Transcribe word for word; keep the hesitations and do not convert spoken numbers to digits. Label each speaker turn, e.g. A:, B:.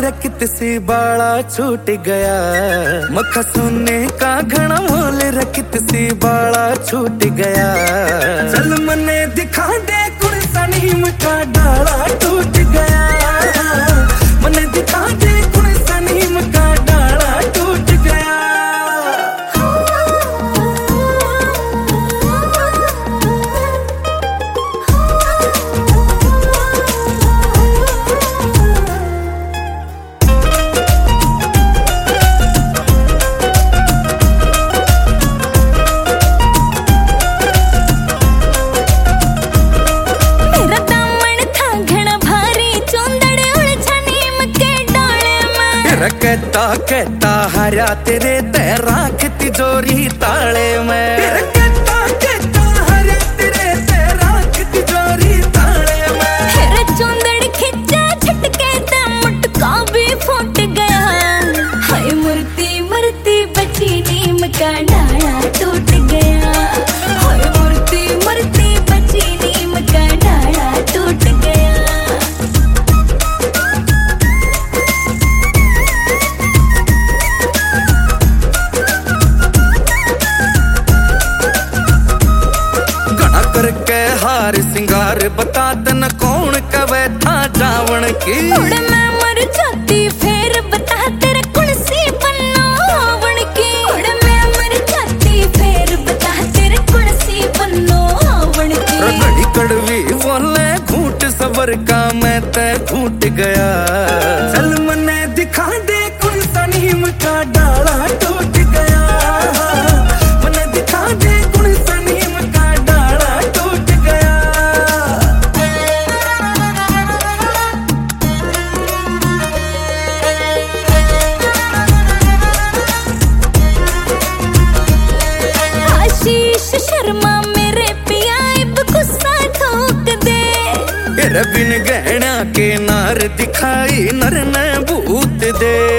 A: रखत सी बाला छूट गया, मखा सोने का घना मोल रखत सी बाला छूट गया। चल मने दिखा दे कुड़ सनीम का डाला टूट गया, मने दिखा दे कुड़ सनीम का डाला टूट गया। कहता कहता हरा तेरे तैराक तिजोरी ताले में, कहता कहता हरा तेरे तैराक तिजोरी ताले में।
B: तेरा चोंदड़ खिंचा झटके ते मुटका भी फूट गया, हाय मूर्ति मूर्ति बची नीम का डाला टूट गया, हाय मूर्ति मूर्ति बची नीम का डाला टूट गया।
A: करके हार सिंगार बता तन कौन कवे था जावण की।
B: उड़ मैं मर जाती फिर बता तेरे कुर्सी बनो आवण की। उड़ मैं मर जाती फिर बता तेरे कुर्सी बनो आवण की।
A: रगड़ी कड़वी बोले घूट सबर का मैं ते घूट गया। चल मने दिखा दे कुड़ सनीम का डाला टूट गया, मने दिखा दे कुड़ सनीम का डाला टूट गया।
B: आशीष शर्मा मेरे पिया अब गुस्सा ठोक दे,
A: बिन गहना के नार दिखाई नर न भूत दे।